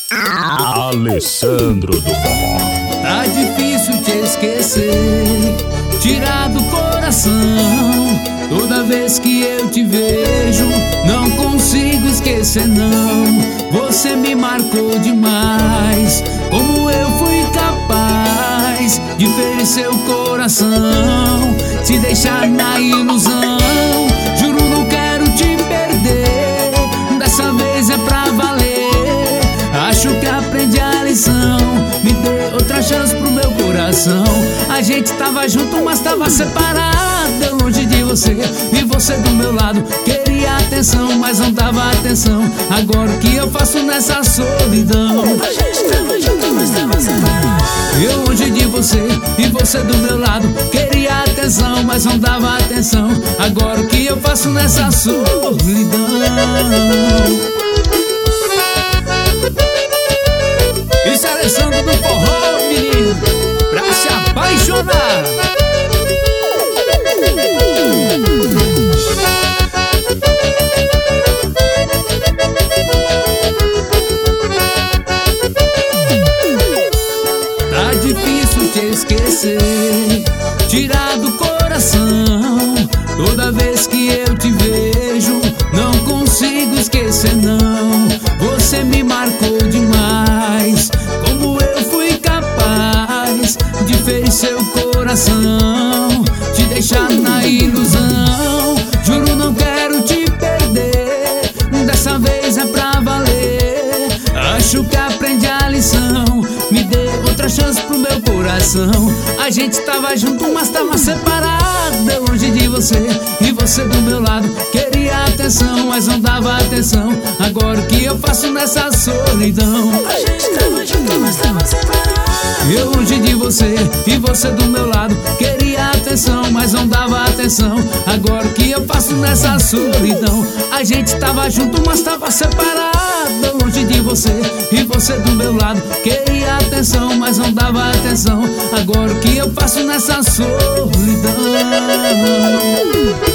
Alessandro do Forró. Tá difícil te esquecer, tirar do coração. Toda vez que eu te vejo, não consigo esquecer não. Você me marcou demais, como eu fui capaz de ferir seu coração, te deixar na ilusão. Juro não quero te perder, dessa vez é pra valer. Acho que aprendi a lição, me dê outra chance pro meu coração. A gente tava junto, mas tava separado, longe de você e você do meu lado. Queria atenção, mas não dava atenção. Agora o que eu faço nessa solidão? A gente tava junto, mas tava separado. Eu longe de você e você do meu lado. Queria atenção, mas não dava atenção. Agora o que eu faço nessa solidão? Isso é Alessandro do Forró, menino, pra se apaixonar. Tá difícil te esquecer, tirar do coração. Toda vez que eu te vejo, não consigo esquecer não. Você me marcou demais, como eu fui capaz de ferir seu coração, te deixar na ilusão. Juro não quero te perder, dessa vez é pra valer. Acho que aprendi a lição, me dê outra chance pro meu coração. A gente tava junto, mas tava separado, longe de você e você do meu lado. Queria atenção, mas não dava atenção. Agora o que eu faço nessa solidão? A gente tava junto, mas tava separado. Eu longe de você e você do meu lado. Queria atenção, mas não dava atenção. Agora o que eu faço nessa solidão? A gente tava junto, mas tava separado, longe de você e você do meu lado. Queria atenção, mas não dava atenção. Agora o que eu faço nessa solidão?